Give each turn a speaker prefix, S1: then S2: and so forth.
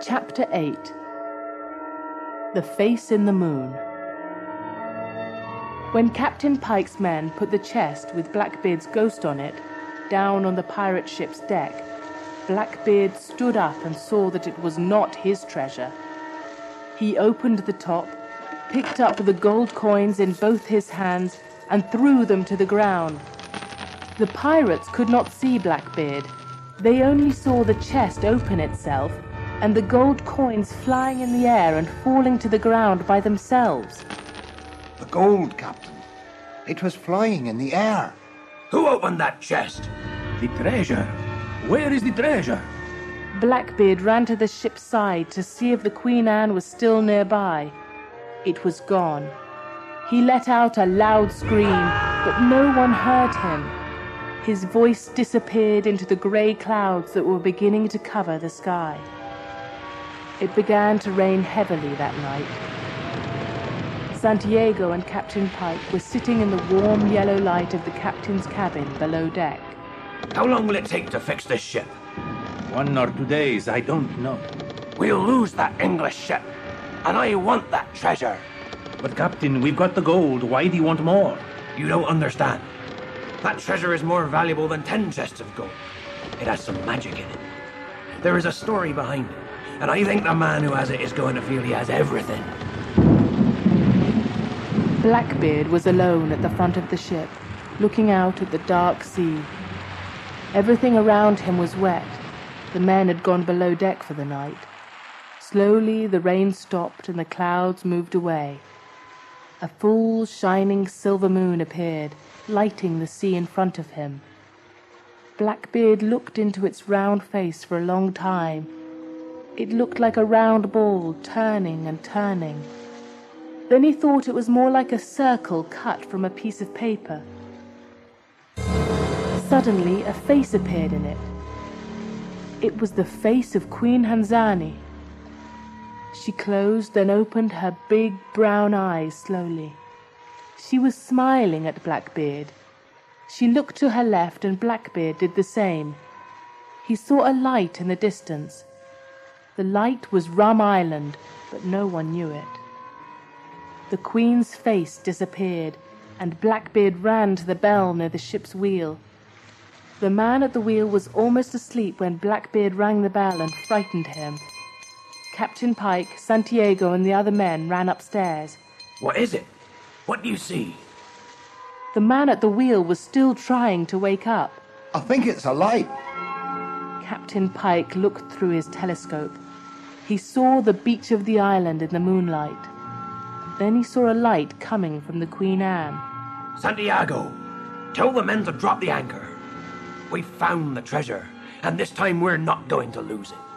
S1: Chapter 8. The Face in the Moon. When Captain Pike's men put the chest with Blackbeard's ghost on it down on the pirate ship's deck, Blackbeard stood up and saw that it was not his treasure. He opened the top, picked up the gold coins in both his hands, and threw them to the ground. The pirates could not see Blackbeard. They only saw the chest open itself and the gold coins flying in the air and falling to the ground by themselves.
S2: The gold, Captain. It was flying in the air.
S3: Who opened that chest?
S4: The treasure. Where is the treasure?
S1: Blackbeard ran to the ship's side to see if the Queen Anne was still nearby. It was gone. He let out a loud scream, but no one heard him. His voice disappeared into the grey clouds that were beginning to cover the sky. It began to rain heavily that night. Santiago and Captain Pike were sitting in the warm yellow light of the captain's cabin below deck.
S3: How long will it take to fix this ship?
S4: 1 or 2 days, I don't know.
S3: We'll lose that English ship, and I want that treasure.
S4: But Captain, we've got the gold. Why do you want more?
S3: You don't understand. That treasure is more valuable than 10 chests of gold. It has some magic in it. There is a story behind it, and I think the man who has it is going to feel he has everything.
S1: Blackbeard was alone at the front of the ship, looking out at the dark sea. Everything around him was wet. The men had gone below deck for the night. Slowly the rain stopped and the clouds moved away. A full, shining silver moon appeared, lighting the sea in front of him. Blackbeard looked into its round face for a long time. It looked like a round ball, turning and turning. Then he thought it was more like a circle cut from a piece of paper. Suddenly, a face appeared in it. It was the face of Queen Hanzani. She closed and opened her big brown eyes slowly. She was smiling at Blackbeard. She looked to her left and Blackbeard did the same. He saw a light in the distance. The light was Rum Island, but no one knew it. The Queen's face disappeared, and Blackbeard ran to the bell near the ship's wheel. The man at the wheel was almost asleep when Blackbeard rang the bell and frightened him. Captain Pike, Santiago, and the other men ran upstairs.
S3: What is it? What do you see?
S1: The man at the wheel was still trying to wake up.
S2: I think it's a light.
S1: Captain Pike looked through his telescope. He saw the beach of the island in the moonlight. Then he saw a light coming from the Queen Anne.
S3: Santiago, tell the men to drop the anchor. We've found the treasure, and this time we're not going to lose it.